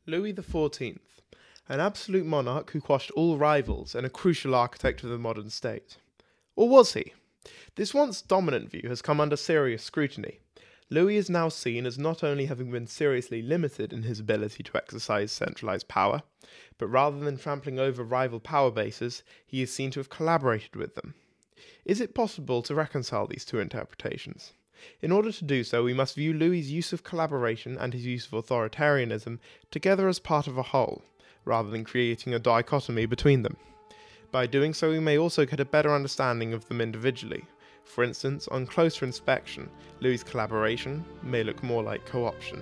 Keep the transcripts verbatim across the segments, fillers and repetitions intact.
Louis the fourteenth, an absolute monarch who quashed all rivals and a crucial architect of the modern state. Or was he? This once dominant view has come under serious scrutiny. Louis is now seen as not only having been seriously limited in his ability to exercise centralized power, but rather than trampling over rival power bases, he is seen to have collaborated with them. Is it possible to reconcile these two interpretations? In order to do so, we must view Louis's use of collaboration and his use of authoritarianism together as part of a whole, rather than creating a dichotomy between them. By doing so, we may also get a better understanding of them individually. For instance, on closer inspection, Louis's collaboration may look more like co-option.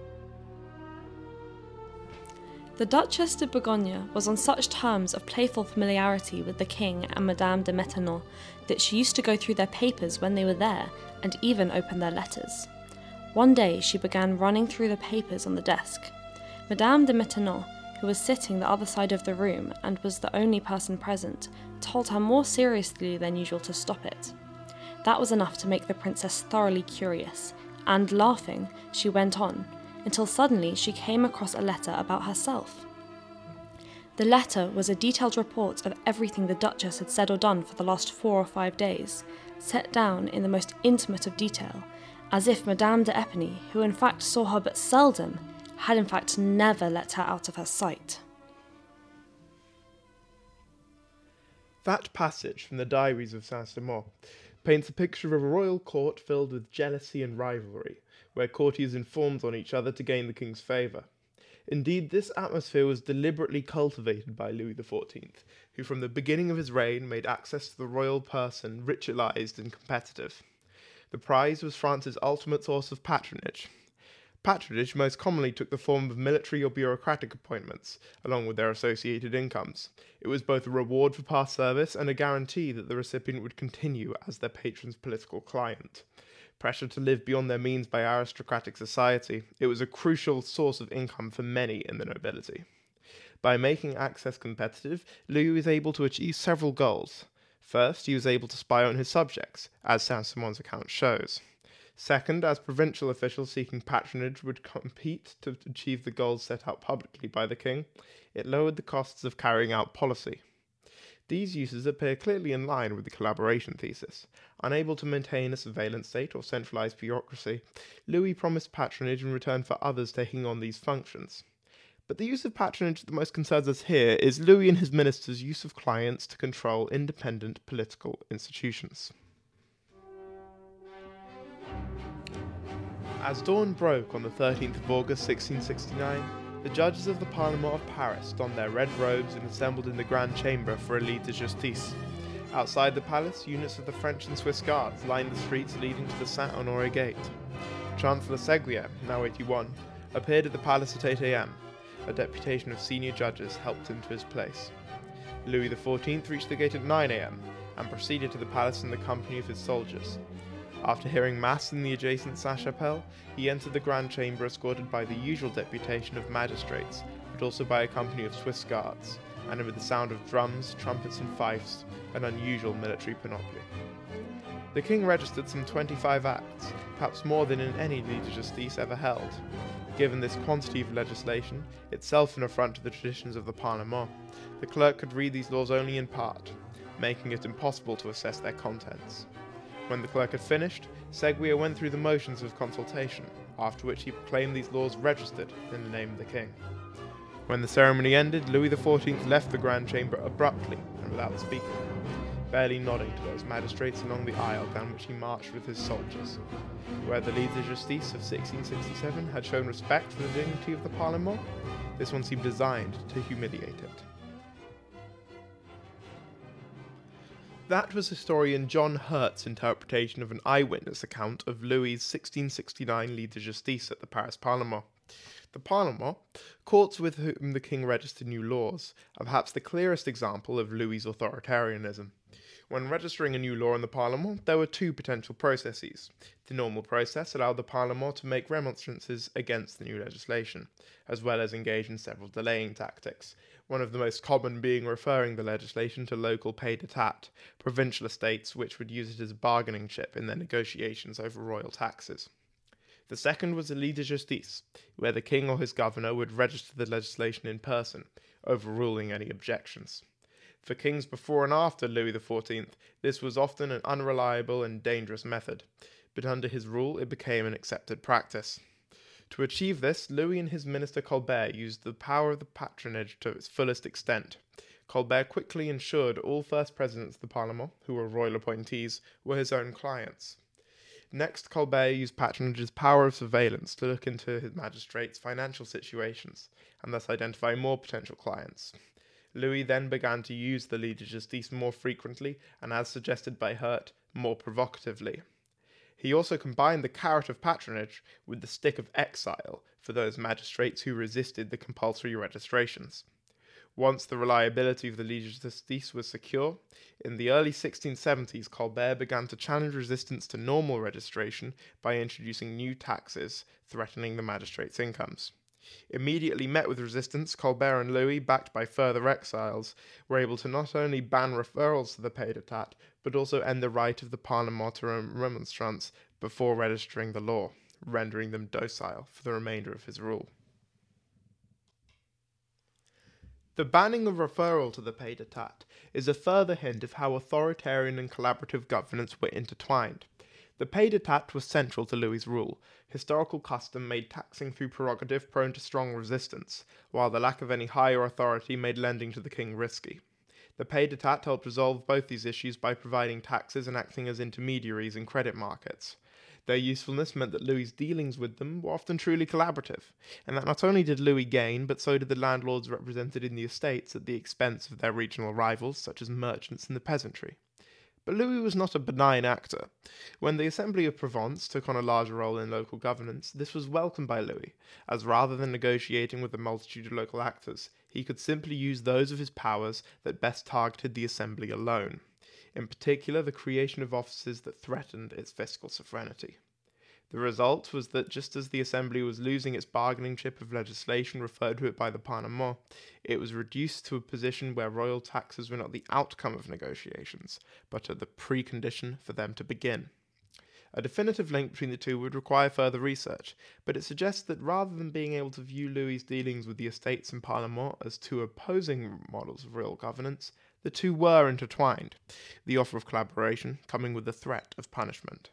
The Duchess de Bourgogne was on such terms of playful familiarity with the king and Madame de Maintenon that she used to go through their papers when they were there and even open their letters. One day she began running through the papers on the desk. Madame de Maintenon, who was sitting the other side of the room and was the only person present, told her more seriously than usual to stop it. That was enough to make the princess thoroughly curious, and laughing, she went on, until suddenly she came across a letter about herself. The letter was a detailed report of everything the Duchess had said or done for the last four or five days, set down in the most intimate of detail, as if Madame de Epinay, who in fact saw her but seldom, had in fact never let her out of her sight. That passage from the diaries of Saint-Simon paints a picture of a royal court filled with jealousy and rivalry, where courtiers informed on each other to gain the king's favour. Indeed, this atmosphere was deliberately cultivated by Louis the fourteenth, who from the beginning of his reign made access to the royal person ritualised and competitive. The prize was France's ultimate source of patronage. Patronage most commonly took the form of military or bureaucratic appointments, along with their associated incomes. It was both a reward for past service and a guarantee that the recipient would continue as their patron's political client. Pressured to live beyond their means by aristocratic society, it was a crucial source of income for many in the nobility. By making access competitive, Louis was able to achieve several goals. First, he was able to spy on his subjects, as Saint-Simon's account shows. Second, as provincial officials seeking patronage would compete to achieve the goals set out publicly by the king, it lowered the costs of carrying out policy. These uses appear clearly in line with the collaboration thesis. Unable to maintain a surveillance state or centralized bureaucracy, Louis promised patronage in return for others taking on these functions. But the use of patronage that most concerns us here is Louis and his ministers' use of clients to control independent political institutions. As dawn broke on the thirteenth of August sixteen sixty-nine, the judges of the Parlement of Paris donned their red robes and assembled in the Grand Chamber for a lit de justice. Outside the palace, units of the French and Swiss guards lined the streets leading to the Saint-Honoré gate. Chancellor Seguier, now eighty-one, appeared at the palace at eight a m. A deputation of senior judges helped him to his place. Louis the fourteenth reached the gate at nine a m and proceeded to the palace in the company of his soldiers. After hearing mass in the adjacent Sainte-Chapelle, he entered the Grand Chamber escorted by the usual deputation of magistrates, but also by a company of Swiss guards, and amid the sound of drums, trumpets and fifes, an unusual military panoply. The king registered some twenty-five acts, perhaps more than in any lit de justice ever held. Given this quantity of legislation, itself an affront to the traditions of the Parlement, the clerk could read these laws only in part, making it impossible to assess their contents. When the clerk had finished, Seguier went through the motions of consultation, after which he proclaimed these laws registered in the name of the king. When the ceremony ended, Louis the fourteenth left the Grand Chamber abruptly and without speaking, barely nodding to those magistrates along the aisle down which he marched with his soldiers. Where the lit de justice of sixteen sixty-seven had shown respect for the dignity of the Parlement, this one seemed designed to humiliate it. That was historian John Hurt's interpretation of an eyewitness account of Louis's sixteen sixty-nine lit de justice at the Paris Parlement. The Parlement, courts with whom the king registered new laws, are perhaps the clearest example of Louis's authoritarianism. When registering a new law in the Parlement, there were two potential processes. The normal process allowed the Parlement to make remonstrances against the new legislation, as well as engage in several delaying tactics, one of the most common being referring the legislation to local pays d'etat, provincial estates which would use it as a bargaining chip in their negotiations over royal taxes. The second was a lit de justice, where the king or his governor would register the legislation in person, overruling any objections. For kings before and after Louis the fourteenth, this was often an unreliable and dangerous method, but under his rule it became an accepted practice. To achieve this, Louis and his minister Colbert used the power of the patronage to its fullest extent. Colbert quickly ensured all first presidents of the Parlement, who were royal appointees, were his own clients. Next, Colbert used patronage's power of surveillance to look into his magistrates' financial situations, and thus identify more potential clients. Louis then began to use the lit de justice more frequently, and as suggested by Hurt, more provocatively. He also combined the carrot of patronage with the stick of exile for those magistrates who resisted the compulsory registrations. Once the reliability of the lit de justice was secure, in the early sixteen seventies Colbert began to challenge resistance to normal registration by introducing new taxes threatening the magistrates' incomes. Immediately met with resistance, Colbert and Louis, backed by further exiles, were able to not only ban referrals to the pays d'état, but also end the right of the Parlement to remonstrance before registering the law, rendering them docile for the remainder of his rule. The banning of referral to the pays d'état is a further hint of how authoritarian and collaborative governance were intertwined. The pays d'état was central to Louis's rule. Historical custom made taxing through prerogative prone to strong resistance, while the lack of any higher authority made lending to the king risky. The pays d'état helped resolve both these issues by providing taxes and acting as intermediaries in credit markets. Their usefulness meant that Louis's dealings with them were often truly collaborative, and that not only did Louis gain, but so did the landlords represented in the estates at the expense of their regional rivals, such as merchants and the peasantry. But Louis was not a benign actor. When the Assembly of Provence took on a larger role in local governance, this was welcomed by Louis, as rather than negotiating with a multitude of local actors, he could simply use those of his powers that best targeted the Assembly alone. In particular, the creation of offices that threatened its fiscal sovereignty. The result was that just as the Assembly was losing its bargaining chip of legislation referred to it by the Parlement, it was reduced to a position where royal taxes were not the outcome of negotiations, but are the precondition for them to begin. A definitive link between the two would require further research, but it suggests that rather than being able to view Louis's dealings with the Estates and Parlement as two opposing models of real governance, the two were intertwined, the offer of collaboration coming with the threat of punishment.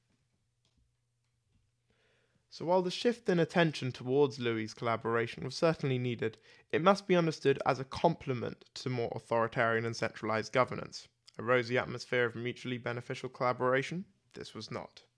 So while the shift in attention towards Louis's collaboration was certainly needed, it must be understood as a complement to more authoritarian and centralized governance. A rosy atmosphere of mutually beneficial collaboration? This was not.